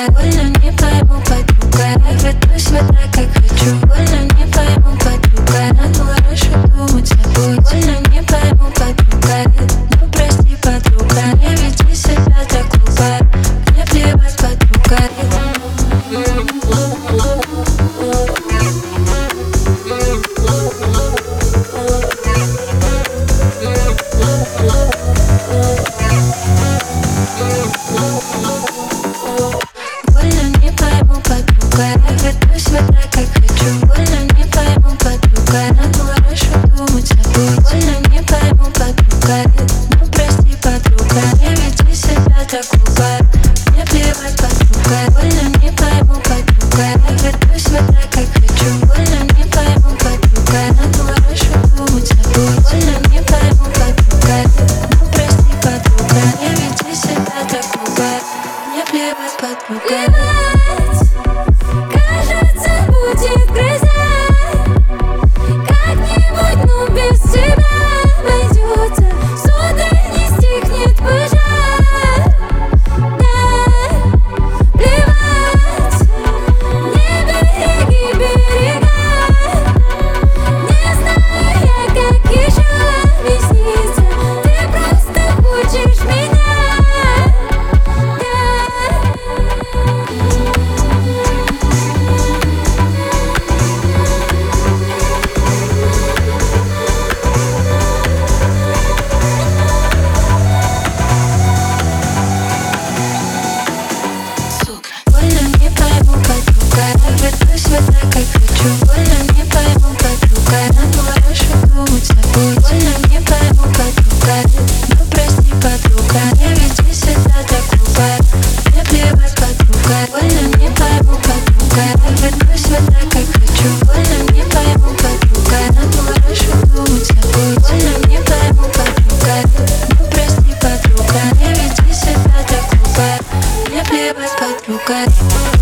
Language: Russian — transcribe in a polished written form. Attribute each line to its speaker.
Speaker 1: больно не пойму, подруга. Я веду себя так, как хочу. Больно не пойму, подруга. Надо хорошо думать с собой. Больно не пойму, подруга. Ну прости, подруга. Не веди себя так глупо. Мне плевать, подруга. Больно не пойму, подруга. Я веду себя так, как хочу. Больно не пойму, подруга. Надо хорошо думать с собой. Больно не пойму, подруга. Ну прости, подруга. Не веди себя так глупо. Мне плевать, подруга. Больно не пойму, подруга. Я веду себя так, как хочу. Больно не пойму, подруга. Надо хорошо думать с собой. Больно не пойму, подруга. Ну прости, подруга. Не веди себя так глупо. Мне плевать, подруга.
Speaker 2: Кажется, будет гроза. Как-нибудь, ну без тебя обойдется. Сударь, не стихнет пожар. Да, плевать. Не береги берега. Не знаю я, как еще объясниться. Ты просто хочешь меня.
Speaker 1: Больно не пойму, подруга. Я веду себя так, как хочу. Больно не пойму, подруга. Надо хорошо думать с собой. Больно не пойму, подруга. Ну прости, подруга. Не веди себя так глупо. Мне плевать, подруга. Больно не пойму, подруга. Я веду себя так, как хочу. Больно не пойму, подруга. Надо хорошо думать с собой. Больно не пойму, подруга. Ну прости, подруга. Не веди себя так глупо. Мне плевать, подруга.